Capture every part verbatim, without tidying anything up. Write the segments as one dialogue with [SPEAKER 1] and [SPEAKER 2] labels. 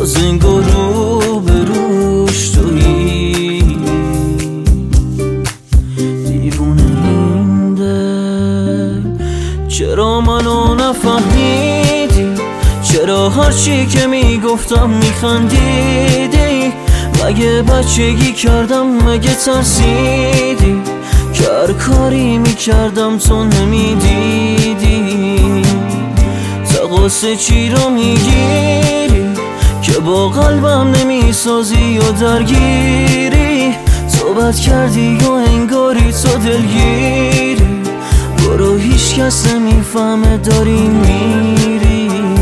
[SPEAKER 1] باز انگار رو به روش تویی. دیوونه این دل چرا منو نفهمیدی؟ چرا هرچی که میگفتم میخندیدی؟ مگه بچگی کردم؟ مگه ترسیدی؟ که هر کاری میکردم تو نمیدیدی؟ تقاص چی رو میگیری که با قلبم نمیسازی و درگیری؟ صحبت کردی و انگاری تو دلگیری. برو هیچ کس نمیفهمه داری میری.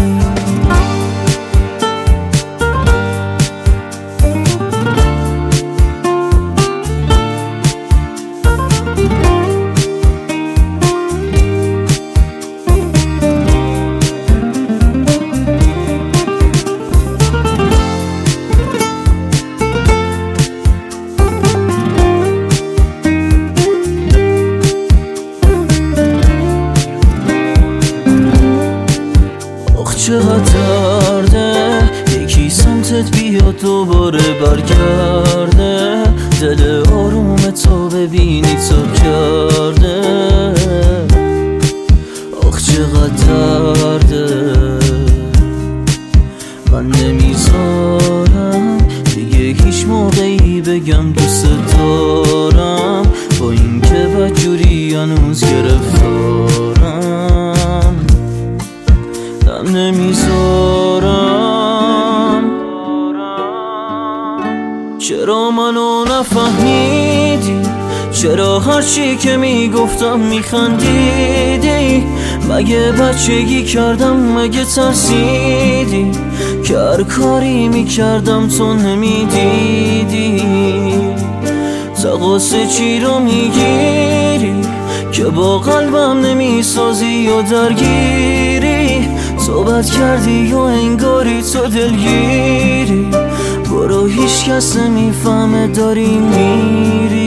[SPEAKER 1] چقدر درده یکی سمتت بیاد دوباره برگرده. دل آروم تو ببینی تو کرده. آخ چقدر درده من نمیذارم دیگه هیچ موقعی بگم دوست دارم. با این که بدجوری هنوز گرفتارم نمیذارم. چرا منو نفهمیدی؟ چرا هرچی که میگفتم میخندیدی؟ مگه بچگی کردم؟ مگه ترسیدی؟ که هر کاری میکردم تو نمیدیدی؟ تقاص چی رو میگیری که با قلبم نمیسازی و درگیری؟ صحبت کردی و انگاری تو دلگیری. برو هیچ کس نمیفهمه داری میری.